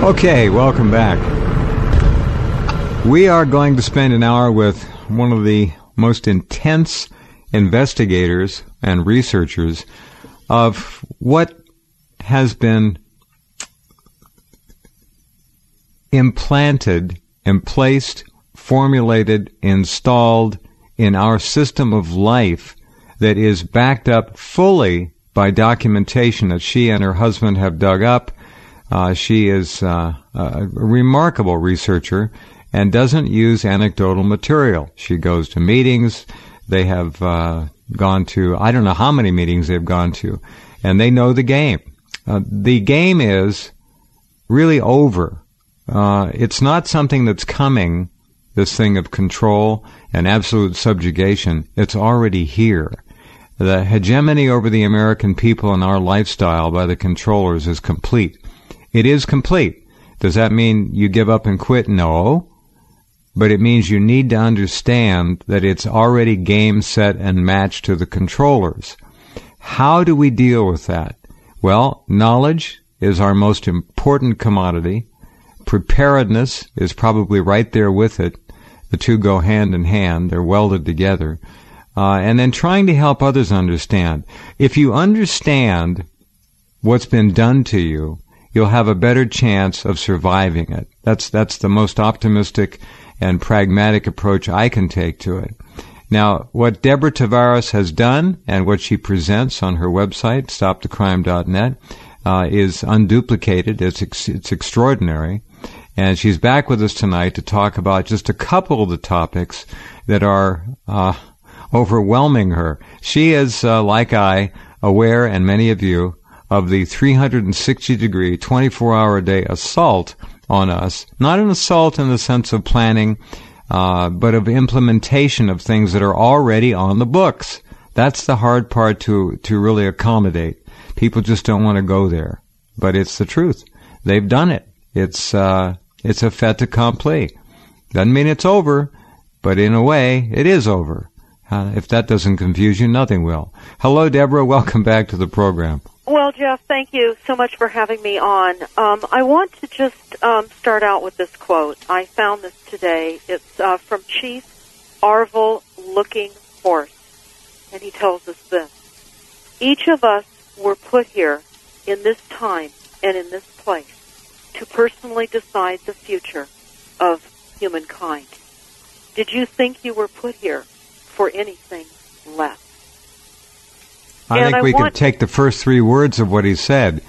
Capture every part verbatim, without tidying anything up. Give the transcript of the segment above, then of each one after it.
Okay, welcome back. We are going to spend an hour with one of the most intense investigators and researchers of what has been implanted, emplaced, formulated, installed in our system of life that is backed up fully by documentation that she and her husband have dug up. Uh, she is uh, a remarkable researcher and doesn't use anecdotal material. She goes to meetings. They have uh, gone to, I don't know how many meetings they've gone to, and they know the game. Uh, the game is really over. Uh, it's not something that's coming, this thing of control and absolute subjugation. It's already here. The hegemony over the American people and our lifestyle by the controllers is complete. It is complete. Does that mean you give up and quit? No. But it means you need to understand that it's already game, set, and matched to the controllers. How do we deal with that? Well, knowledge is our most important commodity. Preparedness is probably right there with it. The two go hand in hand. They're welded together. Uh, and then trying to help others understand. If you understand what's been done to you, you'll have a better chance of surviving it. That's that's the most optimistic and pragmatic approach I can take to it. Now, what Deborah Tavares has done and what she presents on her website, stop the crime dot net, uh, is unduplicated. It's ex- it's extraordinary. And she's back with us tonight to talk about just a couple of the topics that are uh, overwhelming her. She is, uh, like I, aware, and many of you, of the three hundred sixty degree, twenty-four hour a day assault on us. Not an assault in the sense of planning, uh, but of implementation of things that are already on the books. That's the hard part to, to really accommodate. People just don't want to go there. But it's the truth. They've done it. It's, uh, it's a fait accompli. Doesn't mean it's over, but in a way, it is over. Uh, if that doesn't confuse you, nothing will. Hello, Deborah. Welcome back to the program. Well, Jeff, thank you so much for having me on. Um, I want to just um, start out with this quote. I found this today. It's uh, from Chief Arvil Looking Horse, and he tells us this. Each of us were put here in this time and in this place to personally decide the future of humankind. Did you think you were put here for anything less? I and think I we want, could take the first three words of what he said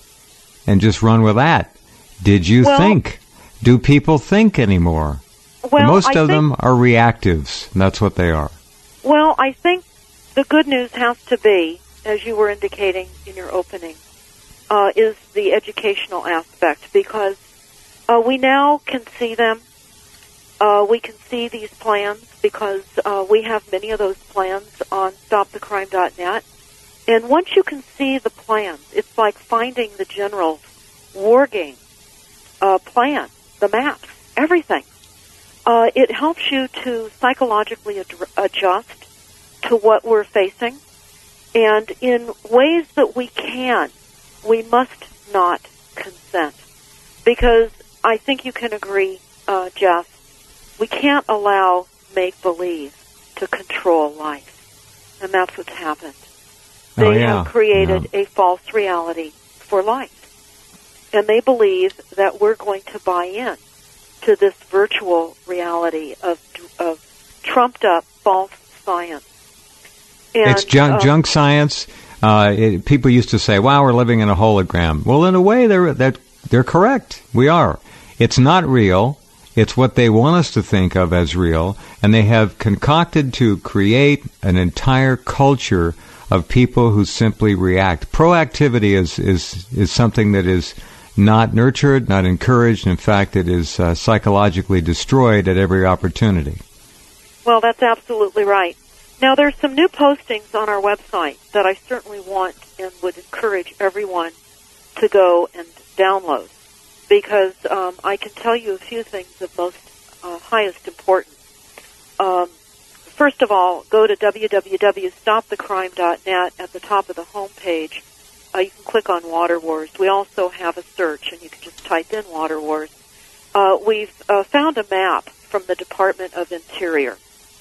and just run with that. Did you well, think? Do people think anymore? Well, Most I of think, them are reactives, and that's what they are. Well, I think the good news has to be, as you were indicating in your opening, uh, is the educational aspect, because uh, we now can see them. Uh, we can see these plans because uh, we have many of those plans on stop the crime dot net. And once you can see the plans, it's like finding the general's war game uh, plan, the maps, everything. Uh, it helps you to psychologically ad- adjust to what we're facing. And in ways that we can, we must not consent. Because I think you can agree, uh, Jeff, we can't allow make-believe to control life. And that's what's happened. They oh, yeah. have created yeah. a false reality for life. And they believe that we're going to buy in to this virtual reality of of trumped-up false science. And, it's junk, uh, junk science. Uh, it, people used to say, wow, we're living in a hologram. Well, in a way, they're, they're, they're correct. We are. It's not real. It's what they want us to think of as real. And they have concocted to create an entire culture of people who simply react. Proactivity is, is, is something that is not nurtured, not encouraged. In fact, it is uh, psychologically destroyed at every opportunity. Well, that's absolutely right. Now, there's some new postings on our website that I certainly want and would encourage everyone to go and download, because um, I can tell you a few things of most uh, highest importance. Um, first of all, go to w w w dot stop the crime dot net. At the top of the home page, uh, uh, you can click on Water Wars. We also have a search, and you can just type in Water Wars. Uh, we've uh, found a map from the Department of Interior,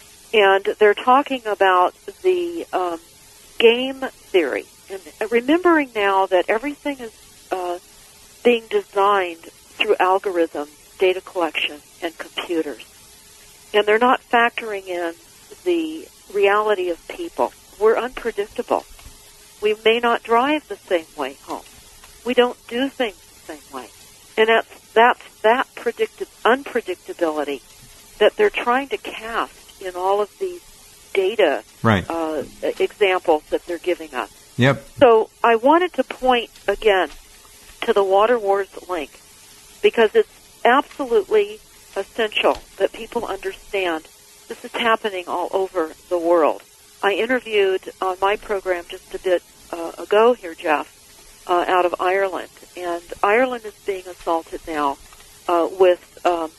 and they're talking about the um, game theory. And remembering now that everything is uh, being designed through algorithms, data collection, and computers. And they're not factoring in the reality of people. We're unpredictable. We may not drive the same way home. We don't do things the same way. And that's, that's that predicted unpredictability that they're trying to cast in all of these data right. uh, examples that they're giving us. Yep. So I wanted to point again to the Water Wars link because it's absolutely essential that people understand this is happening all over the world. I interviewed on my program just a bit uh, ago here, Jeff, uh, out of Ireland, and Ireland is being assaulted now uh, with um,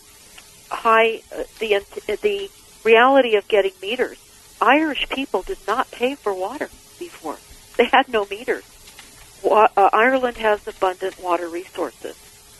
high uh, the the reality of getting meters. Irish people did not pay for water before. They had no meters. Wa- uh, Ireland has abundant water resources,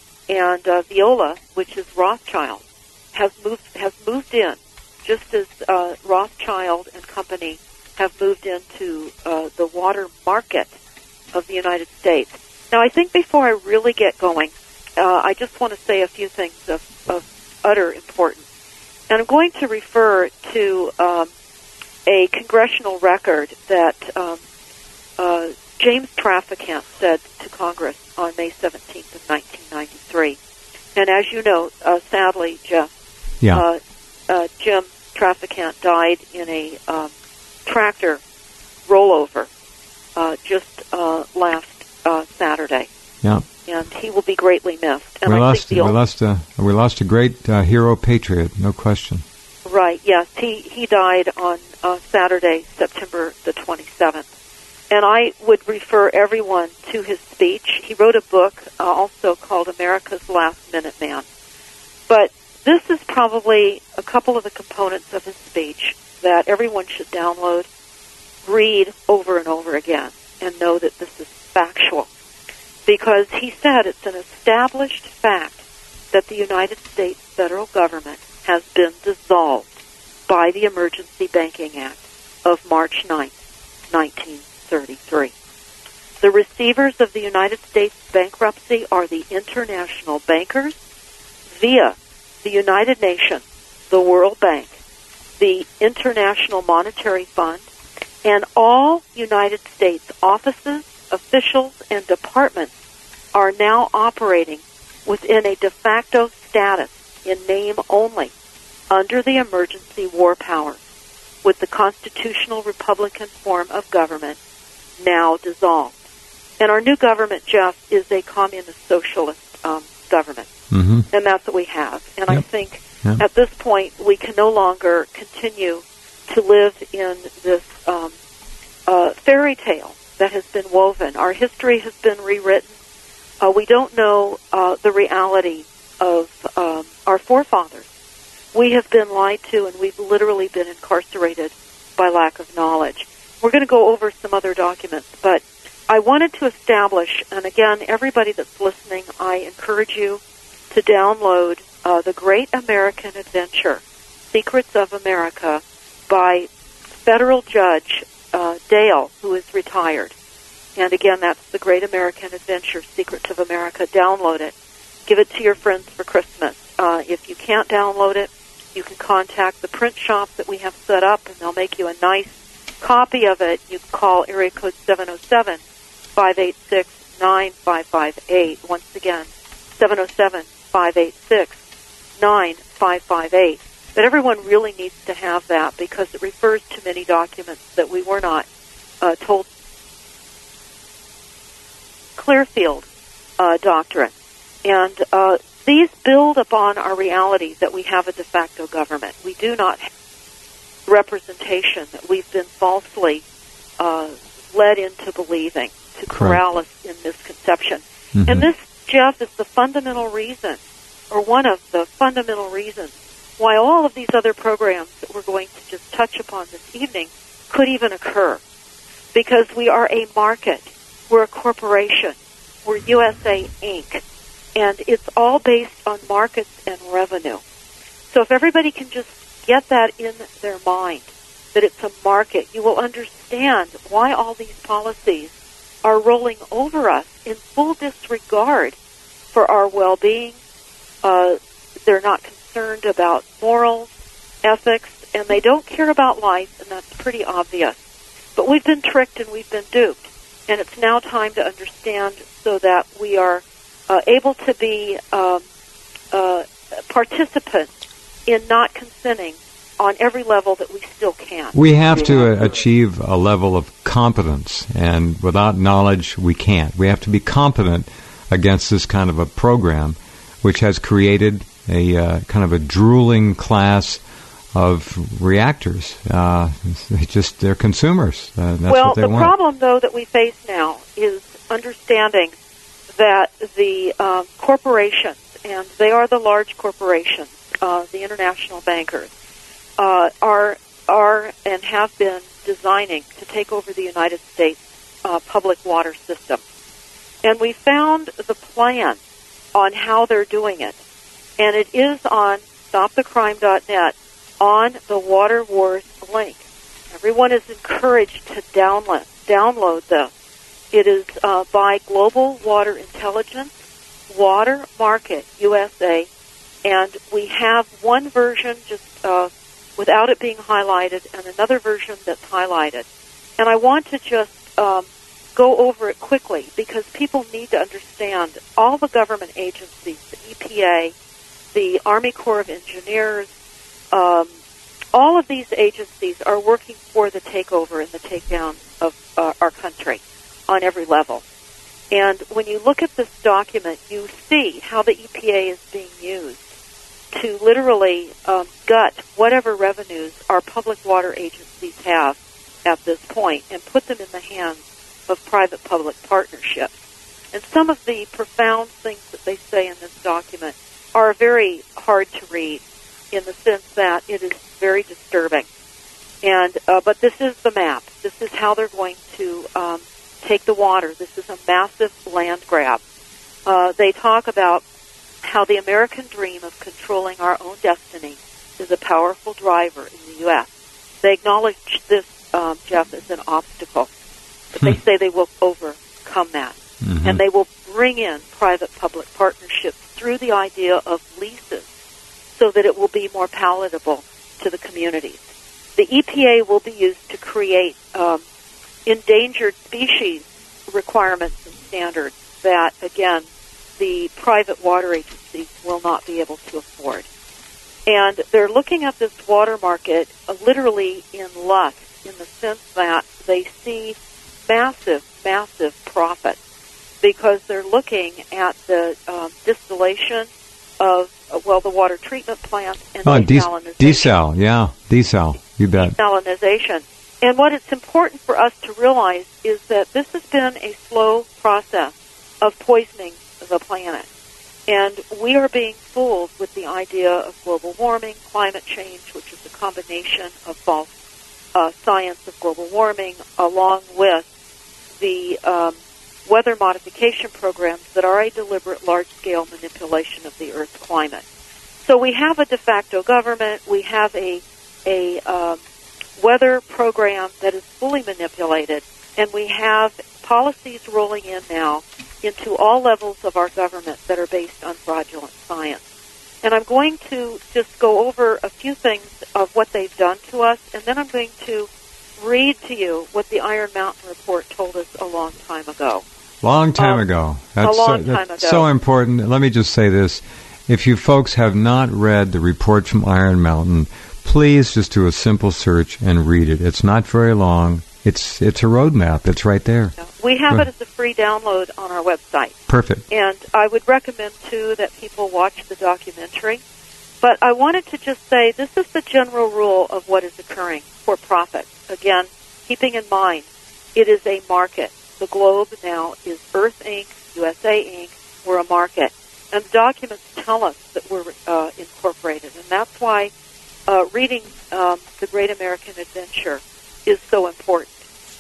and uh, Veolia, which is Rothschild, has moved has moved in, just as uh, Rothschild and Company have moved into uh, the water market of the United States. Now, I think before I really get going, uh, I just want to say a few things of, of utter importance. And I'm going to refer to um, a congressional record that um, uh, James Traficant said to Congress on May seventeenth of nineteen ninety-three. And as you know, uh, sadly, Jeff, yeah. uh, uh, Jim Traficant died in a um, tractor rollover uh, just uh, last uh, Saturday. Yeah. And he will be greatly missed. And we, I lost, think the we, lost a, we lost a great uh, hero patriot, no question. Right, yes. He, he died on uh, Saturday, September the twenty-seventh. And I would refer everyone to his speech. He wrote a book uh, also called America's Last Minute Man. But this is probably a couple of the components of his speech that everyone should download, read over and over again, and know that this is factual. Because he said it's an established fact that the United States federal government has been dissolved by the Emergency Banking Act of March ninth, nineteen thirty-three. The receivers of the United States bankruptcy are the international bankers via the United Nations, the World Bank, the International Monetary Fund, and all United States offices, officials, and departments are now operating within a de facto status in name only under the emergency war powers, with the constitutional Republican form of government now dissolved. And our new government, Jeff, is a communist socialist um, government. Mm-hmm. And that's what we have. And yep. I think yep. at this point we can no longer continue to live in this um, uh, fairy tale that has been woven. Our history has been rewritten. Uh, we don't know uh, the reality of um, our forefathers. We have been lied to, and we've literally been incarcerated by lack of knowledge. We're going to go over some other documents, but I wanted to establish, and again, everybody that's listening, I encourage you to download uh, The Great American Adventure, Secrets of America, by federal judge uh, Dale, who is retired. And again, that's The Great American Adventure, Secrets of America. Download it. Give it to your friends for Christmas. Uh, if you can't download it, you can contact the print shop that we have set up, and they'll make you a nice copy of it. You can call area code seven oh seven, five eight six, nine five five eight. Once again, seven oh seven, five eight six, nine five five eight. But everyone really needs to have that because it refers to many documents that we were not uh, told. Clearfield uh, doctrine. And uh, these build upon our reality that we have a de facto government. We do not have representation that we've been falsely uh, led into believing to corral us in misconception. Mm-hmm. And this, Jeff, is the fundamental reason, or one of the fundamental reasons, why all of these other programs that we're going to just touch upon this evening could even occur. Because we are a market. We're a corporation. We're U S A Incorporated. And it's all based on markets and revenue. So if everybody can just get that in their mind, that it's a market, you will understand why all these policies are rolling over us in full disregard for our well-being. Uh, they're not concerned about morals, ethics, and they don't care about life, and that's pretty obvious. But we've been tricked and we've been duped, and it's now time to understand so that we are uh, able to be um, uh, participants in not consenting on every level that we still can. We have to uh, achieve a level of competence, and without knowledge, we can't. We have to be competent against this kind of a program, which has created a uh, kind of a drooling class of reactors. Uh, they just, they're consumers. Uh, that's well, what they the want. problem, though, that we face now is understanding that the um, corporations, and they are the large corporations, uh, the international bankers, uh, are are and have been designing to take over the United States uh, public water system. And we found the plan on how they're doing it. And it is on stop the crime dot net on the Water Wars link. Everyone is encouraged to download, download this. It is uh, by Global Water Intelligence, Water Market U S A, and we have one version just uh, without it being highlighted and another version that's highlighted. And I want to just um, go over it quickly because people need to understand all the government agencies, the E P A, the Army Corps of Engineers, um, all of these agencies are working for the takeover and the takedown of uh, our country on every level. And when you look at this document, you see how the E P A is being used to literally um, gut whatever revenues our public water agencies have at this point and put them in the hands of private-public partnerships. And some of the profound things that they say in this document are very hard to read in the sense that it is very disturbing. And uh, but this is the map. This is how they're going to um, take the water. This is a massive land grab. Uh, they talk about how the American dream of controlling our own destiny is a powerful driver in the U S. They acknowledge this, um, Jeff, as an obstacle, but they say they will overcome that. Mm-hmm. And they will bring in private-public partnerships through the idea of leases so that it will be more palatable to the communities. The E P A will be used to create um, endangered species requirements and standards that, again, the private water agencies will not be able to afford. And they're looking at this water market uh, literally in lust, in the sense that they see massive, massive profits because they're looking at the um, distillation of, uh, well, the water treatment plants and oh, desalinization. Desal, yeah, desal, you bet. Desalinization. And what it's important for us to realize is that this has been a slow process of poisoning the planet. And we are being fooled with the idea of global warming, climate change, which is a combination of false uh, science of global warming, along with the um, weather modification programs that are a deliberate large-scale manipulation of the Earth's climate. So we have a de facto government. We have a, a um, weather program that is fully manipulated, and we have policies rolling in now into all levels of our government that are based on fraudulent science. And I'm going to just go over a few things of what they've done to us, and then I'm going to read to you what the Iron Mountain Report told us a long time ago. Long time um, ago. That's a long so, time that's ago. so important. Let me just say this. If you folks have not read the report from Iron Mountain, please just do a simple search and read it. It's not very long. It's it's a roadmap. It's right there. We have it as a free download on our website. Perfect. And I would recommend, too, that people watch the documentary. But I wanted to just say this is the general rule of what is occurring for profit. Again, keeping in mind, it is a market. The globe now is Earth Incorporated, U S A Incorporated. We're a market. And the documents tell us that we're uh, incorporated. And that's why uh, reading um, The Great American Adventure is so important. But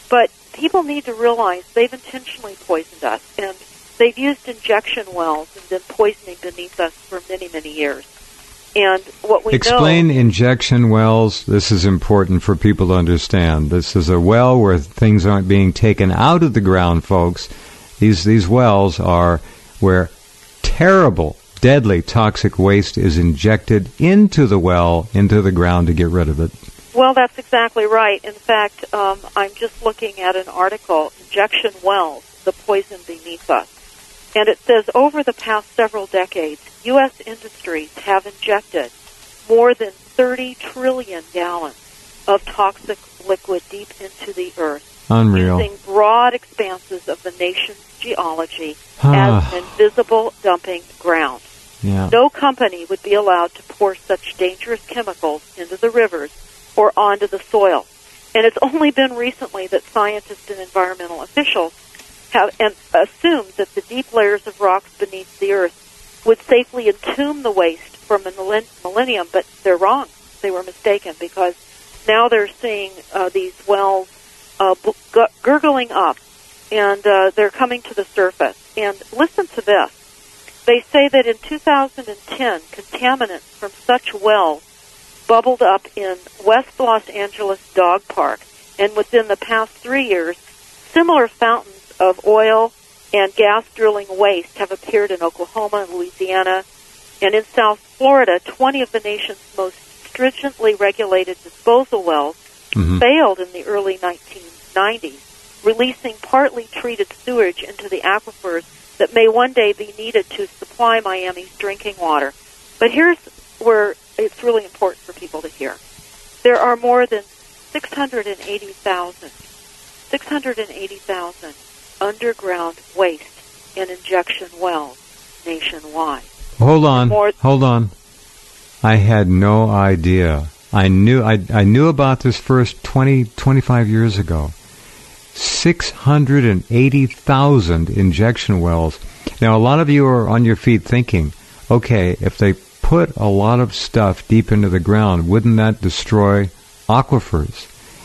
people need to realize they've intentionally poisoned us, and they've used injection wells and been poisoning beneath us for many, many years. And what we Explain know, injection wells. This is important for people to understand. This is a well where things aren't being taken out of the ground, folks. These these wells are where terrible, deadly, toxic waste is injected into the well, into the ground to get rid of it. well, that's exactly right. In fact, um, I'm just looking at an article, Injection Wells, the Poison Beneath Us. And it says, over the past several decades, U S industries have injected more than thirty trillion gallons of toxic liquid deep into the earth, Unreal. using broad expanses of the nation's geology as an invisible dumping ground. Yeah. No company would be allowed to pour such dangerous chemicals into the rivers or onto the soil. And it's only been recently that scientists and environmental officials have and assumed that the deep layers of rocks beneath the earth would safely entomb the waste for a millennium, but they're wrong. They were mistaken, because now they're seeing uh, these wells uh, gu- gurgling up, and uh, they're coming to the surface. And listen to this. They say that in two thousand ten, contaminants from such wells bubbled up in West Los Angeles Dog Park, and within the past three years, similar fountains of oil and gas drilling waste have appeared in Oklahoma and Louisiana, and in South Florida, twenty of the nation's most stringently regulated disposal wells mm-hmm. failed in the early nineteen nineties, releasing partly treated sewage into the aquifers that may one day be needed to supply Miami's drinking water. But here's where it's really important for people to hear. There are more than six hundred eighty thousand, six hundred eighty thousand underground waste and injection wells nationwide. Hold on, More hold on. I had no idea. I knew I, I knew about this first twenty, twenty-five years ago. six hundred eighty thousand injection wells. Now, a lot of you are on your feet thinking, okay, if they put a lot of stuff deep into the ground, wouldn't that destroy aquifers?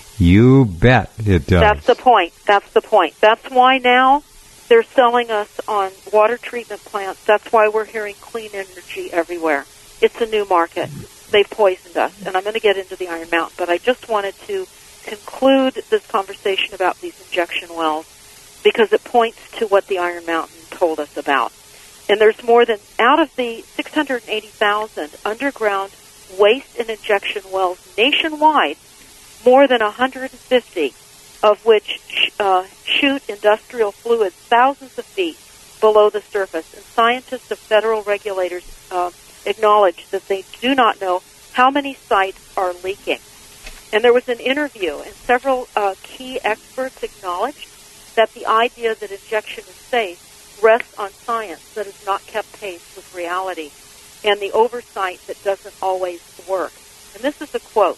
You bet it does. That's the point. That's the point. That's why now they're selling us on water treatment plants. That's why we're hearing clean energy everywhere. It's a new market. They've poisoned us. And I'm going to get into the Iron Mountain, but I just wanted to conclude this conversation about these injection wells because it points to what the Iron Mountain told us about. And there's more than, out of the six hundred eighty thousand underground waste and injection wells nationwide, more than one hundred fifty of which uh, shoot industrial fluids thousands of feet below the surface. And scientists of federal regulators uh, acknowledge that they do not know how many sites are leaking. And there was an interview, and several uh, key experts acknowledged that the idea that injection is safe rests on science that has not kept pace with reality and the oversight that doesn't always work. And this is a quote.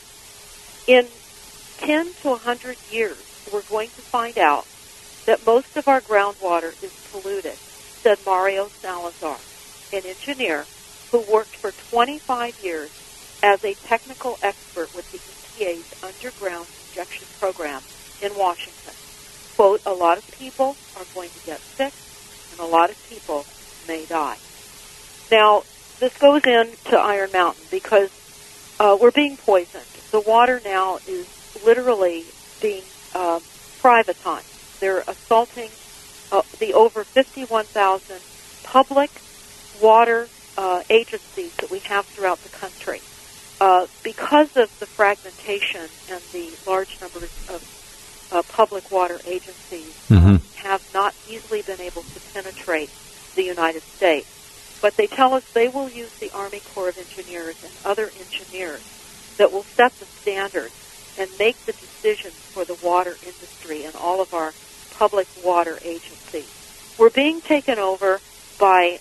In ten to one hundred years, we're going to find out that most of our groundwater is polluted, said Mario Salazar, an engineer who worked for twenty-five years as a technical expert with the E P A's underground injection program in Washington. Quote, a lot of people are going to get sick, and a lot of people may die. Now, this goes into Iron Mountain because uh, we're being poisoned. The water now is literally being uh, privatized. They're assaulting uh, the over fifty-one thousand public water uh, agencies that we have throughout the country. Uh, because of the fragmentation and the large numbers of uh, public water agencies mm-hmm. uh, have not easily been able to penetrate the United States. But they tell us they will use the Army Corps of Engineers and other engineers that will set the standards and make the decisions for the water industry and all of our public water agencies. We're being taken over by,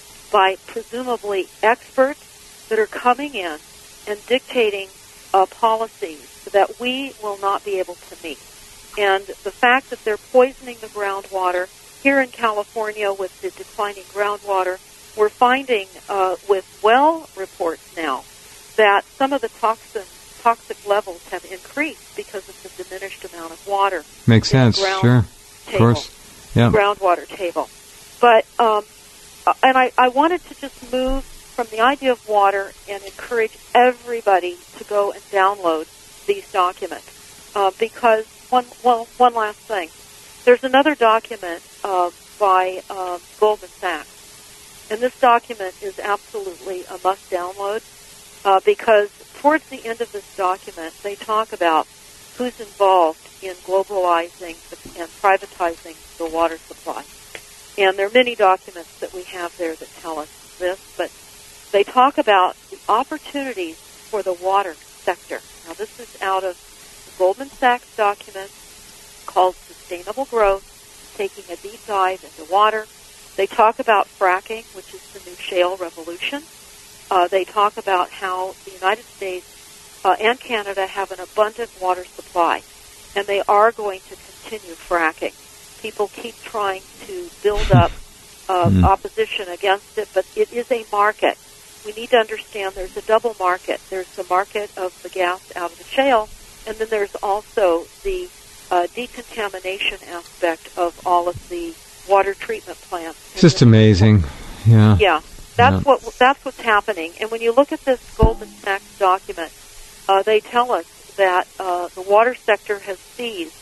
by presumably experts that are coming in and dictating uh, policies that we will not be able to meet. And the fact that they're poisoning the groundwater here in California with the declining groundwater, we're finding uh, with well reports now that some of the toxins toxic levels have increased because of the diminished amount of water. Makes sense, ground sure. Table, of course. Yeah. Groundwater table. But, um, and I, I wanted to just move from the idea of water and encourage everybody to go and download these documents. Uh, because, one, well, one last thing. There's another document uh, by uh, Goldman Sachs. And this document is absolutely a must download uh, because towards the end of this document, they talk about who's involved in globalizing and privatizing the water supply. And there are many documents that we have there that tell us this, but they talk about the opportunities for the water sector. Now, this is out of the Goldman Sachs document called Sustainable Growth, taking a deep dive into water. They talk about fracking, which is the new shale revolution. Uh, they talk about how the United States uh, and Canada have an abundant water supply, and they are going to continue fracking. People keep trying to build up uh, mm. opposition against it, but it is a market. We need to understand there's a double market. There's the market of the gas out of the shale, and then there's also the uh, decontamination aspect of all of the water treatment plants. It's just amazing. Yeah. Yeah. That's yeah. what that's what's happening. And when you look at this Goldman Sachs document, uh, they tell us that uh, the water sector has seized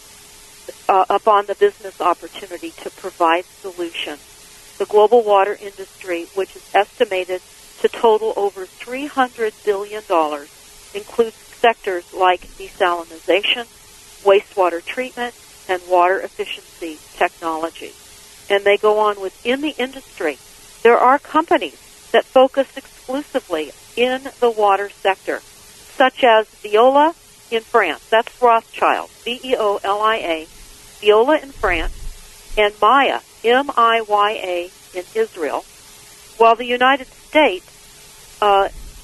uh, upon the business opportunity to provide solutions. The global water industry, which is estimated to total over three hundred billion dollars, includes sectors like desalinization, wastewater treatment, and water efficiency technology. And they go on within the industry. There are companies that focus exclusively in the water sector, such as Veolia in France. That's Rothschild, V E O L I A, Veolia in France, and Maya, M I Y A, in Israel, while the United States uh,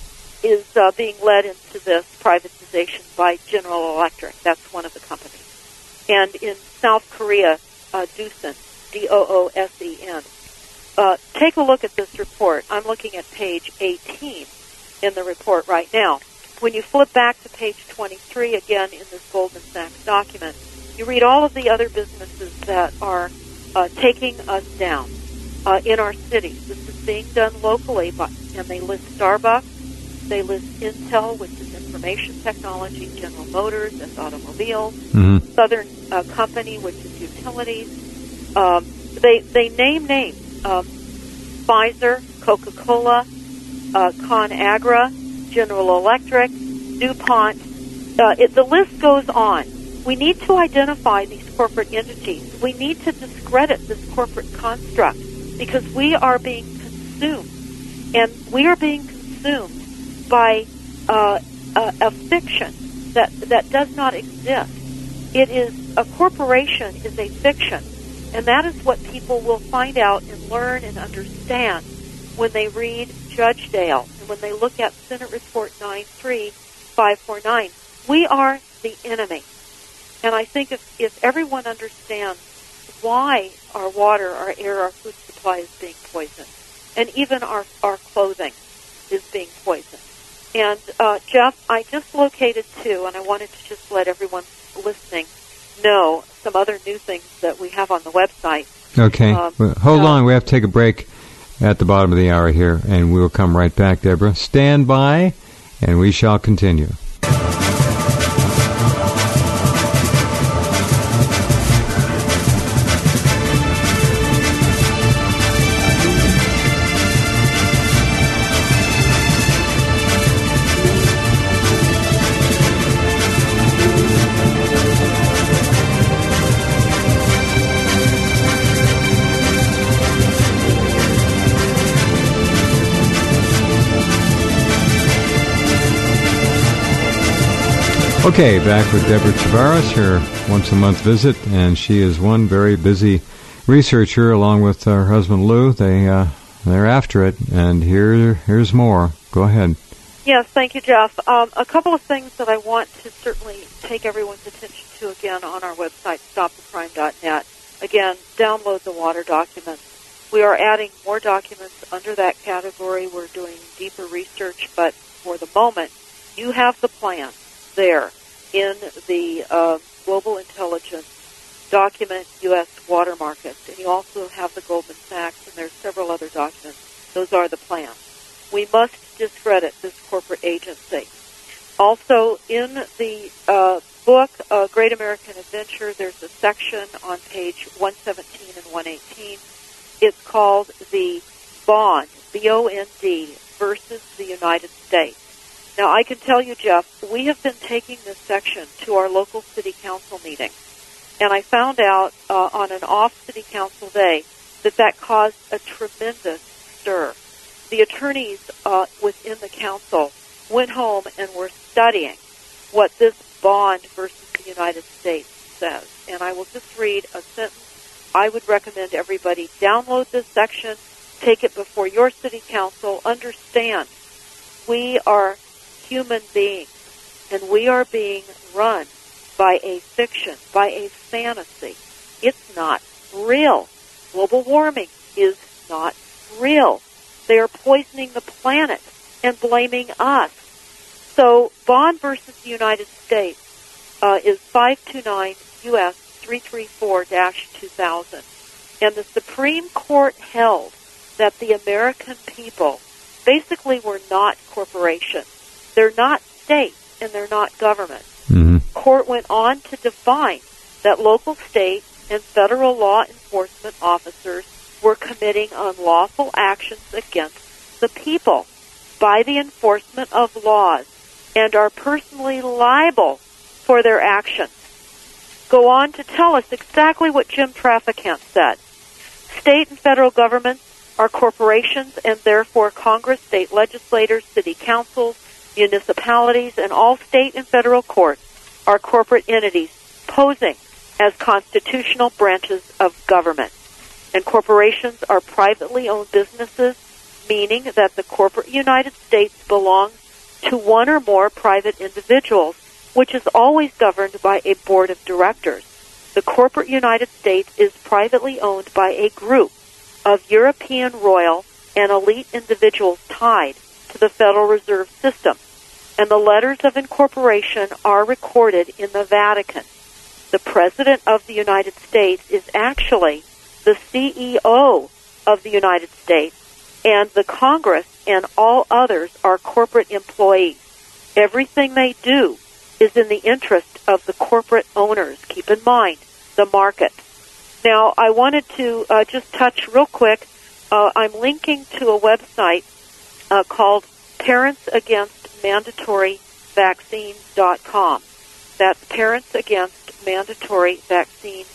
is uh, being led into this privatization by General Electric. That's one of the companies. And in South Korea, uh, Doosan, D O O S E N. Uh, take a look at this report. I'm looking at page eighteen in the report right now. When you flip back to page twenty-three, again in this Goldman Sachs document, you read all of the other businesses that are uh, taking us down uh, in our cities. This is being done locally, by, and they list Starbucks, they list Intel, which is information technology, General Motors as automobiles, mm-hmm. Southern uh, Company, which is utilities. Um, they they name names. Um, Pfizer, Coca-Cola, uh, ConAgra, General Electric, DuPont. Uh, it, the list goes on. We need to identify these corporate entities. We need to discredit this corporate construct because we are being consumed. And we are being consumed by uh, a, a fiction that, that does not exist. It is, a corporation is a fiction. And that is what people will find out and learn and understand when they read Judge Dale and when they look at Senate Report nine three five four nine. We are the enemy. And I think if, if everyone understands why our water, our air, our food supply is being poisoned, and even our, our clothing is being poisoned. And, uh, Jeff, I just located two, and I wanted to just let everyone listening know some other new things that we have on the website. Okay. Um, well, hold uh, on. We have to take a break at the bottom of the hour here, and we will come right back, Deborah. Stand by, and we shall continue. Okay, back with Deborah Tavares, her once-a-month visit, and she is one very busy researcher along with her husband Lou. They, uh, they're after it, and here, here's more. Go ahead. Yes, thank you, Jeff. Um, a couple of things that I want to certainly take everyone's attention to again on our website, stop the crime dot net. Again, download the water documents. We are adding more documents under that category. We're doing deeper research, but for the moment, you have the plan. there in the uh, Global Intelligence document U S water markets. And you also have the Goldman Sachs, and there's several other documents. Those are the plans. We must discredit this corporate agency. Also, in the uh, book, uh, Great American Adventure, there's a section on page one seventeen and one eighteen. It's called the Bond, B O N D, versus the United States. Now, I can tell you, Jeff, we have been taking this section to our local city council meeting, and I found out uh, on an off city council day that that caused a tremendous stir. The attorneys uh, within the council went home and were studying what this bond versus the United States says. And I will just read a sentence. I would recommend everybody download this section, take it before your city council, understand we are human beings, and we are being run by a fiction, by a fantasy. It's not real. Global warming is not real. They are poisoning the planet and blaming us. So Bond versus the United States uh, is five two nine U S three three four dash two thousand. And the Supreme Court held that the American people basically were not corporations. They're not states, and they're not governments. Mm-hmm. Court went on to define that local, state, and federal law enforcement officers were committing unlawful actions against the people by the enforcement of laws and are personally liable for their actions. Go on to tell us exactly what Jim Traficant said. State and federal governments are corporations, and therefore Congress, state legislators, city councils, municipalities, and all state and federal courts are corporate entities posing as constitutional branches of government. And corporations are privately owned businesses, meaning that the corporate United States belongs to one or more private individuals, which is always governed by a board of directors. The corporate United States is privately owned by a group of European royal and elite individuals tied to the Federal Reserve System, and the letters of incorporation are recorded in the Vatican. The President of the United States is actually the C E O of the United States, and the Congress and all others are corporate employees. Everything they do is in the interest of the corporate owners. Keep in mind, the market. Now, I wanted to uh, just touch real quick. Uh, I'm linking to a website uh, called Parents Against Mandatory Vaccines dot com. That's Parents Against Mandatory Vaccines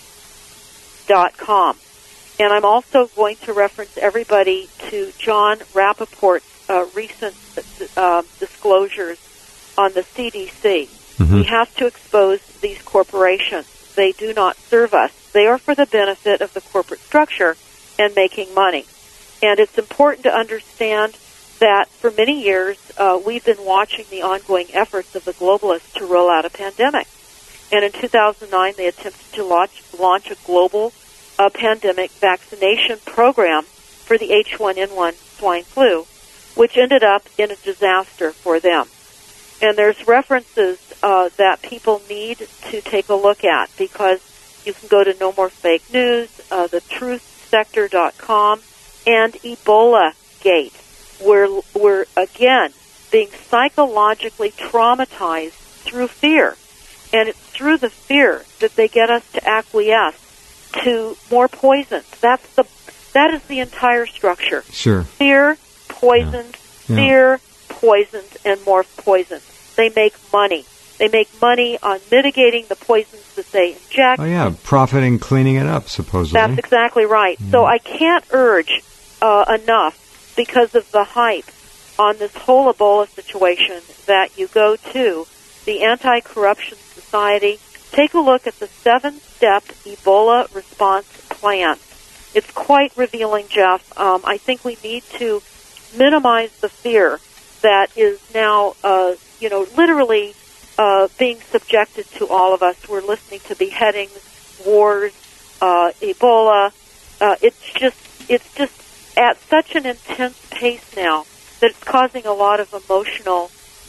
dot com. And I'm also going to reference everybody to John Rappaport's uh, recent uh, disclosures on the C D C. Mm-hmm. We have to expose these corporations. They do not serve us. They are for the benefit of the corporate structure and making money. And it's important to understand that for many years, uh, we've been watching the ongoing efforts of the globalists to roll out a pandemic. And in two thousand nine, they attempted to launch, launch a global uh, pandemic vaccination program for the H one N one swine flu, which ended up in a disaster for them. And there's references uh, that people need to take a look at, because you can go to No More Fake News, uh, the truth sector dot com, and Ebola Gate. We're, we're, again, being psychologically traumatized through fear. And it's through the fear that they get us to acquiesce to more poisons. That's the, that is the entire structure. Sure. Fear, poisons, yeah. Yeah. fear, poisons, and more poisons. They make money. They make money on mitigating the poisons that they inject. Oh, yeah, profiting, cleaning it up, supposedly. That's exactly right. Mm. So I can't urge uh, enough, because of the hype on this whole Ebola situation, that you go to the Anti-Corruption Society. Take a look at the seven-step Ebola response plan. It's quite revealing, Jeff. Um, I think we need to minimize the fear that is now, uh, you know, literally uh, being subjected to all of us. We're listening to beheadings, wars, uh, Ebola. Uh, it's just, it's just at such an intense pace now that it's causing a lot of emotional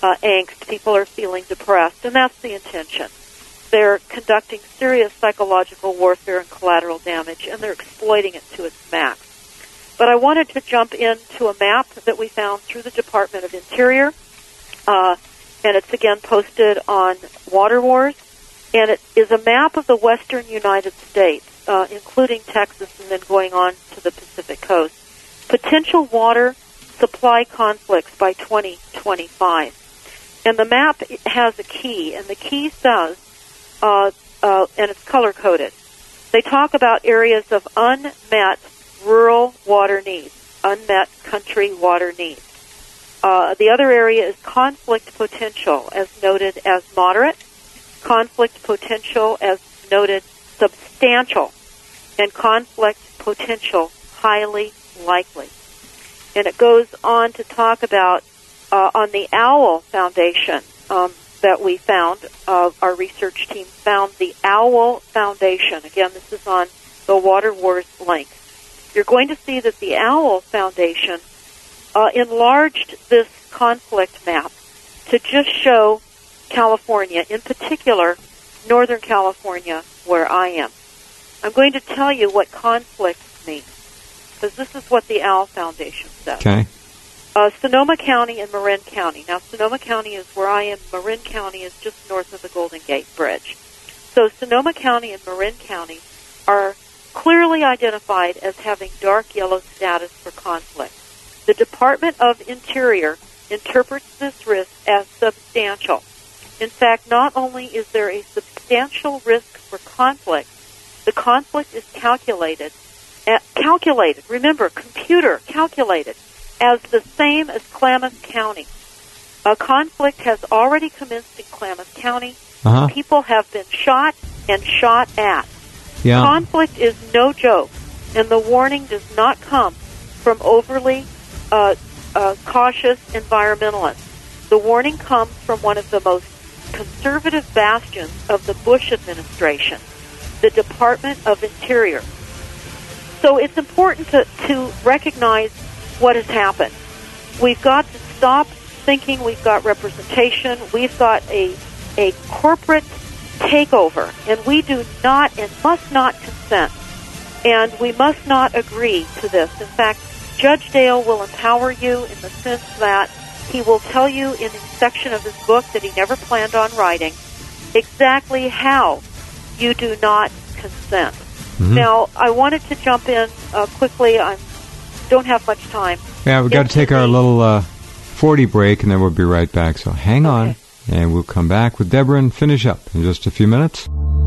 uh, angst. People are feeling depressed, and that's the intention. They're conducting serious psychological warfare and collateral damage, and they're exploiting it to its max. But I wanted to jump into a map that we found through the Department of Interior, uh, and it's again posted on Water Wars, and it is a map of the western United States, uh, including Texas and then going on to the Pacific coast. Potential water supply conflicts by twenty twenty-five. And the map has a key, and the key says, uh, uh, and it's color-coded, they talk about areas of unmet rural water needs, unmet country water needs. Uh, the other area is conflict potential, as noted as moderate, conflict potential, as noted substantial, and conflict potential highly likely. And it goes on to talk about, uh, on the OWL Foundation um, that we found, uh, our research team found the OWL Foundation. Again, this is on the Water Wars link. You're going to see that the OWL Foundation uh, enlarged this conflict map to just show California, in particular, Northern California, where I am. I'm going to tell you what conflicts mean, because this is what the OWL Foundation says. Okay. Uh, Sonoma County and Marin County. Now, Sonoma County is where I am. Marin County is just north of the Golden Gate Bridge. So Sonoma County and Marin County are clearly identified as having dark yellow status for conflict. The Department of Interior interprets this risk as substantial. In fact, not only is there a substantial risk for conflict, the conflict is calculated, uh, calculated, remember, computer calculated, as the same as Klamath County. A conflict has already commenced in Klamath County. Uh-huh. People have been shot and shot at. Yeah. Conflict is no joke, and the warning does not come from overly uh, uh, cautious environmentalists. The warning comes from one of the most conservative bastions of the Bush administration, the Department of Interior. So it's important to, to recognize what has happened. We've got to stop thinking we've got representation. We've got a a corporate takeover, and we do not and must not consent, and we must not agree to this. In fact, Judge Dale will empower you in the sense that he will tell you in a section of his book that he never planned on writing exactly how you do not consent. Mm-hmm. Now, I wanted to jump in uh, quickly. I don't have much time. Yeah, we've got to take our little uh, forty break, and then we'll be right back. So hang on. Okay. And we'll come back with Deborah and finish up in just a few minutes.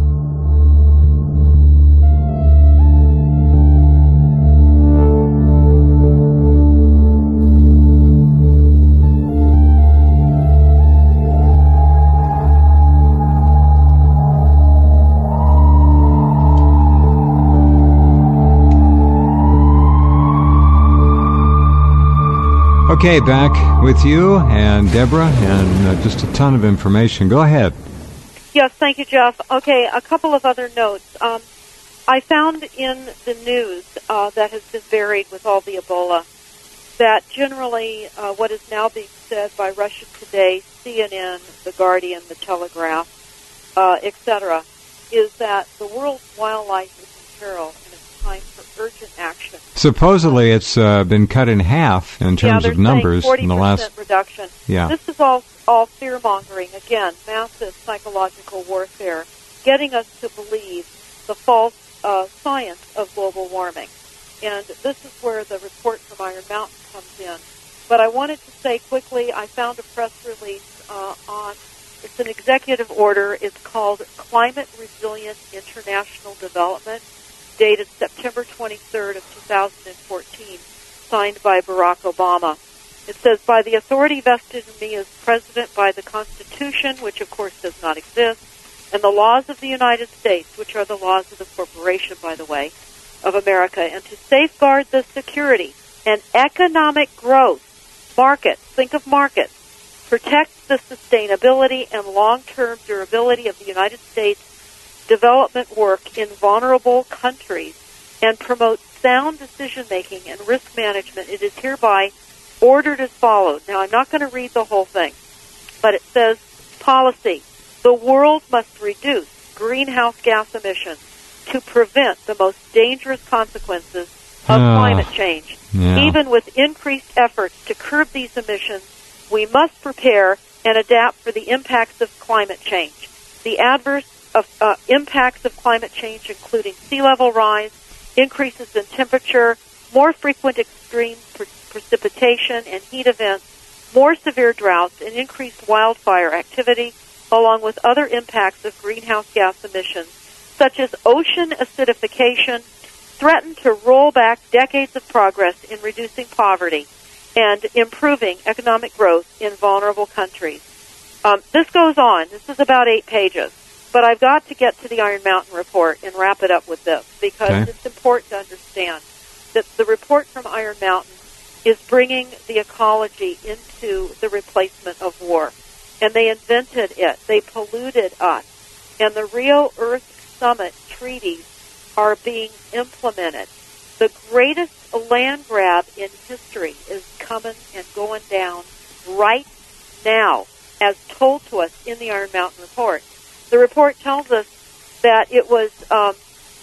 Okay, back with you and Deborah, and uh, just a ton of information. Go ahead. Yes, thank you, Jeff. Okay, a couple of other notes. Um, I found in the news uh, that has been buried with all the Ebola that generally uh, what is now being said by Russia Today, C N N, The Guardian, The Telegraph, uh, et cetera, is that the world's wildlife is in peril and it's time for urgent action. Supposedly, it's uh, been cut in half in terms yeah, of numbers in the last. forty percent reduction. Yeah. This is all all fear mongering. Again, massive psychological warfare, getting us to believe the false uh, science of global warming. And this is where the report from Iron Mountain comes in. But I wanted to say quickly, I found a press release uh, on. It's an executive order. It's called Climate Resilient International Development, dated September twenty-third of two thousand fourteen, signed by Barack Obama. It says, by the authority vested in me as president by the Constitution, which of course does not exist, and the laws of the United States, which are the laws of the corporation, by the way, of America, and to safeguard the security and economic growth, markets, think of markets, protect the sustainability and long-term durability of the United States development work in vulnerable countries and promote sound decision-making and risk management, it is hereby ordered as follows. Now, I'm not going to read the whole thing, but it says policy. The world must reduce greenhouse gas emissions to prevent the most dangerous consequences of oh, climate change. Yeah. Even with increased efforts to curb these emissions, we must prepare and adapt for the impacts of climate change. The adverse of, uh, impacts of climate change, including sea level rise, increases in temperature, more frequent extreme pre- precipitation and heat events, more severe droughts, and increased wildfire activity, along with other impacts of greenhouse gas emissions, such as ocean acidification, threaten to roll back decades of progress in reducing poverty and improving economic growth in vulnerable countries. Um, this goes on. This is about eight pages. But I've got to get to the Iron Mountain report and wrap it up with this, because okay. it's important to understand that the report from Iron Mountain is bringing the ecology into the replacement of war. And they invented it. They polluted us. And the Rio Earth Summit treaties are being implemented. The greatest land grab in history is coming and going down right now, as told to us in the Iron Mountain report. The report tells us that it was um,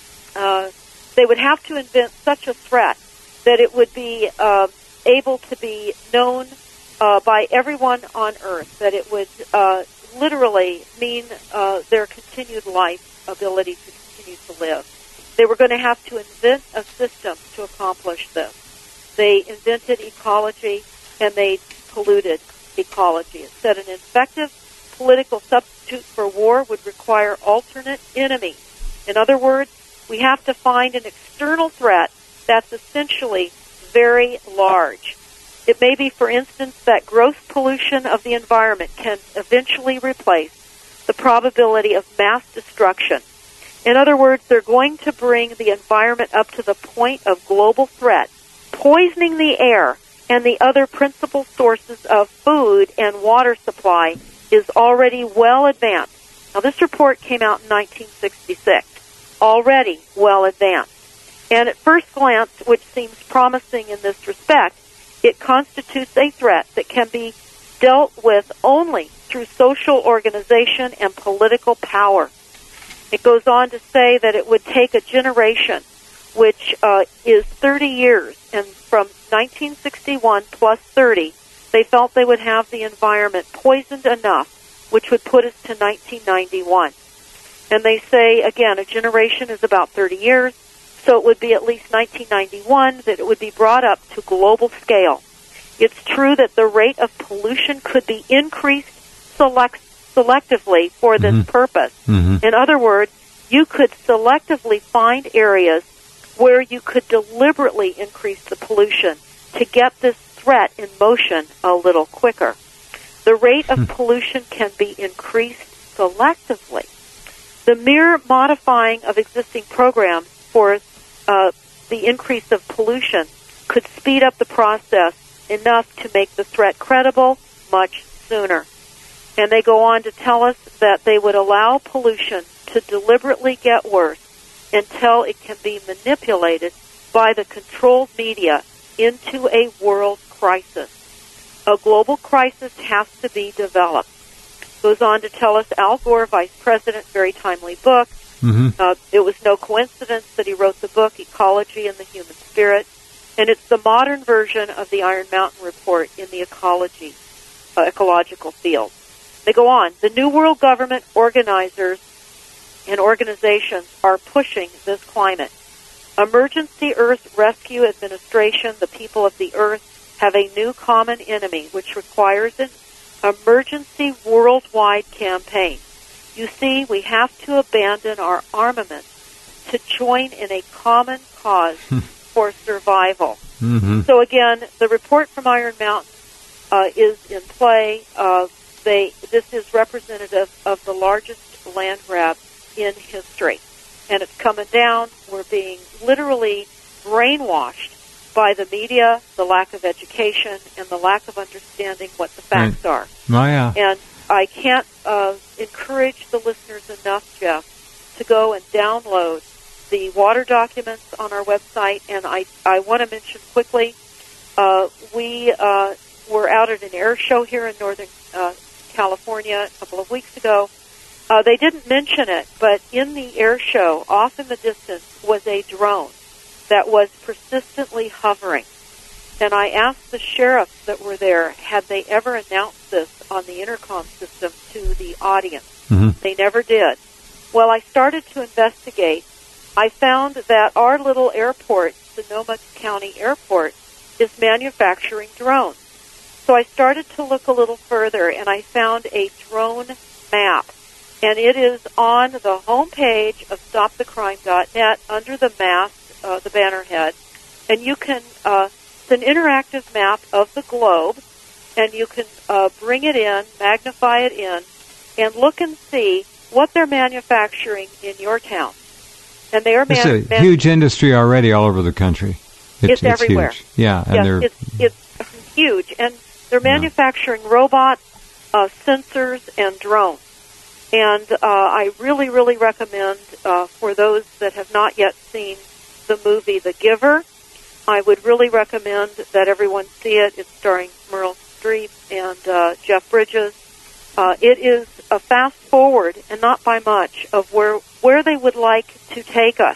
uh, they would have to invent such a threat that it would be uh, able to be known uh, by everyone on Earth, that it would uh, literally mean uh, their continued life, ability to continue to live. They were going to have to invent a system to accomplish this. They invented ecology, and they polluted ecology. It said an effective political substitute for war would require alternate enemies. In other words, we have to find an external threat that's essentially very large. It may be, for instance, that gross pollution of the environment can eventually replace the probability of mass destruction. In other words, they're going to bring the environment up to the point of global threat, poisoning the air and the other principal sources of food and water supply is already well advanced. Now, this report came out in nineteen sixty-six, already well advanced. And at first glance, which seems promising in this respect, it constitutes a threat that can be dealt with only through social organization and political power. It goes on to say that it would take a generation, which uh, is thirty years, and from nineteen sixty-one plus thirty, they felt they would have the environment poisoned enough, which would put us to nineteen ninety-one. And they say, again, a generation is about thirty years, so it would be at least nineteen ninety-one that it would be brought up to global scale. It's true that the rate of pollution could be increased select, selectively for this mm-hmm. purpose. Mm-hmm. In other words, you could selectively find areas where you could deliberately increase the pollution to get this threat in motion a little quicker. The rate of pollution can be increased selectively. The mere modifying of existing programs for uh, the increase of pollution could speed up the process enough to make the threat credible much sooner. And they go on to tell us that they would allow pollution to deliberately get worse until it can be manipulated by the controlled media into a world crisis. A global crisis has to be developed. Goes on to tell us Al Gore, Vice President, very timely book. Mm-hmm. Uh, it was no coincidence that he wrote the book, Ecology and the Human Spirit. And it's the modern version of the Iron Mountain Report in the ecology, uh, ecological field. They go on. The New World Government organizers and organizations are pushing this climate. Emergency Earth Rescue Administration, the people of the Earth, have a new common enemy, which requires an emergency worldwide campaign. You see, we have to abandon our armaments to join in a common cause for survival. Mm-hmm. So again, the report from Iron Mountain uh, is in play. Uh, they, this is representative of the largest land grab in history. And it's coming down. We're being literally brainwashed by the media, the lack of education, and the lack of understanding what the facts right. are. Oh, yeah. And I can't uh, encourage the listeners enough, Jeff, to go and download the water documents on our website. And I, I want to mention quickly, uh, we uh, were out at an air show here in Northern uh, California a couple of weeks ago. Uh, they didn't mention it, but in the air show, off in the distance, was a drone that was persistently hovering. And I asked the sheriffs that were there, had they ever announced this on the intercom system to the audience? Mm-hmm. They never did. Well, I started to investigate. I found that our little airport, Sonoma County Airport, is manufacturing drones. So I started to look a little further, and I found a drone map. And it is on the home page of stop the crime dot net under the mast, uh, the banner head. And you can, uh, it's an interactive map of the globe, and you can uh, bring it in, magnify it in, and look and see what they're manufacturing in your town. And they are man- It's a man- huge industry already all over the country. It's, it's, it's everywhere. Huge. Yeah, and yes, they're it's, it's huge. And they're manufacturing yeah. robots, uh, sensors, and drones. And uh, I really, really recommend uh, for those that have not yet seen the movie The Giver, I would really recommend that everyone see it. It's starring Meryl Streep and uh, Jeff Bridges. Uh, it is a fast forward, and not by much, of where where they would like to take us.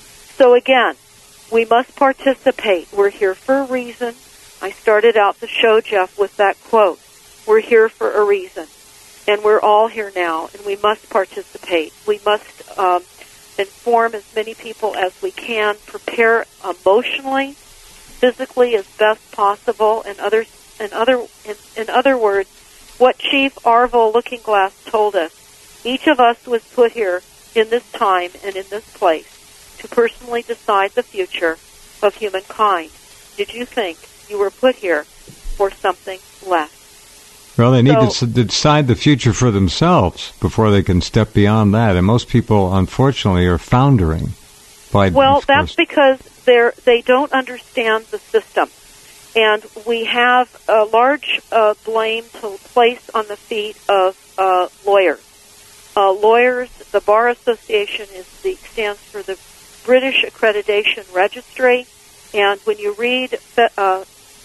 So again, we must participate. We're here for a reason. I started out the show, Jeff, with that quote. We're here for a reason. And we're all here now, and we must participate. We must um, inform as many people as we can, prepare emotionally, physically as best possible, and others, in other, in, in other words, what Chief Arvo Lookingglass told us. Each of us was put here in this time and in this place to personally decide the future of humankind. Did you think you were put here for something less? Well, they need so, to decide the future for themselves before they can step beyond that. And most people, unfortunately, are foundering. By well, that's because they're, they don't understand the system. And we have a large uh, blame to place on the feet of uh, lawyers. Uh, lawyers, the Bar Association is the, stands for the British Accreditation Registry. And when you read uh,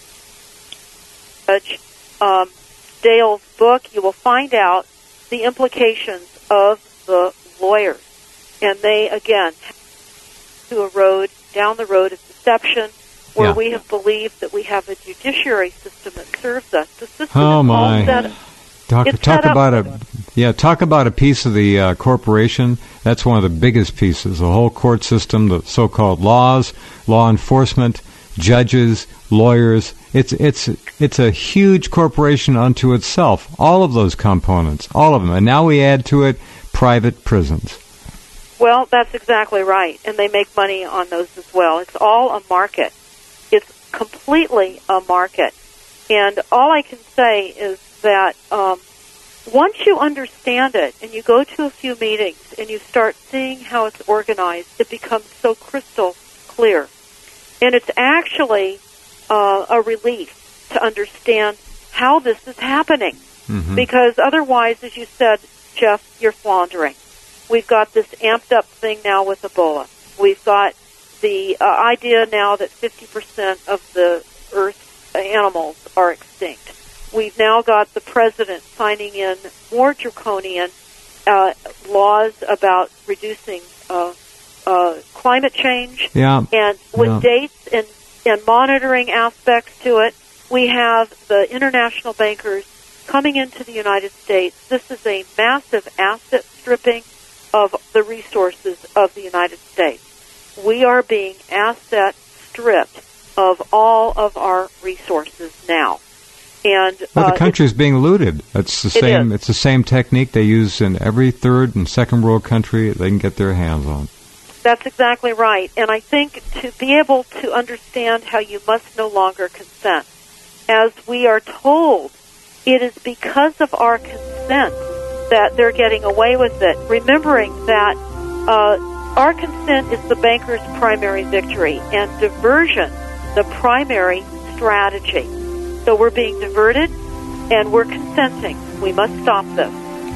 Judge um, Dale's book, you will find out the implications of the lawyers. And they, again, to a road, down the road of deception, where yeah. we have believed that we have a judiciary system that serves us. The system oh is my. all set up. Talk, it's talk set about up. a yeah. Talk about a piece of the uh, corporation. That's one of the biggest pieces. The whole court system, the so-called laws, law enforcement, judges, lawyers. It's it's it's a huge corporation unto itself. All of those components, all of them, and now we add to it private prisons. Well, that's exactly right, and they make money on those as well. It's all a market. It's completely a market, and all I can say is that um, once you understand it and you go to a few meetings and you start seeing how it's organized, it becomes so crystal clear. And it's actually uh, a relief to understand how this is happening. Mm-hmm. Because otherwise, as you said, Jeff, you're floundering. We've got this amped up thing now with Ebola. We've got the uh, idea now that fifty percent of the Earth's animals are extinct. We've now got the president signing in more draconian uh, laws about reducing uh, uh, climate change. Yeah. And with yeah. dates and, and monitoring aspects to it, we have the international bankers coming into the United States. This is a massive asset stripping of the resources of the United States. We are being asset stripped of all of our resources now. And well, uh, the country is being looted. It's the same. It it's the same technique they use in every third and second world country they can get their hands on. That's exactly right. And I think to be able to understand how you must no longer consent, as we are told, it is because of our consent that they're getting away with it. Remembering that uh, our consent is the banker's primary victory, and diversion the primary strategy. So we're being diverted, and we're consenting. We must stop this.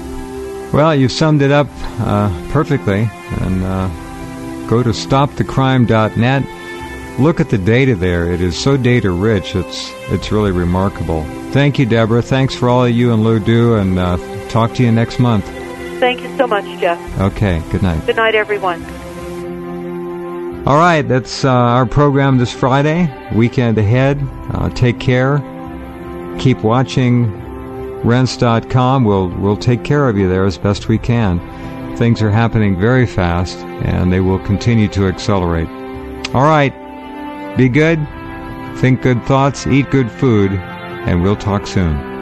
Well, you've summed it up uh, perfectly. And uh, go to stop the crime dot net. Look at the data there. It is so data-rich. It's it's really remarkable. Thank you, Deborah. Thanks for all of you and Lou do, and uh, talk to you next month. Thank you so much, Jeff. Okay, good night. Good night, everyone. All right, that's uh, our program this Friday. Weekend ahead. Uh, take care. Keep watching rense dot com. We'll, we'll take care of you there as best we can. Things are happening very fast, and they will continue to accelerate. All right, be good, think good thoughts, eat good food, and we'll talk soon.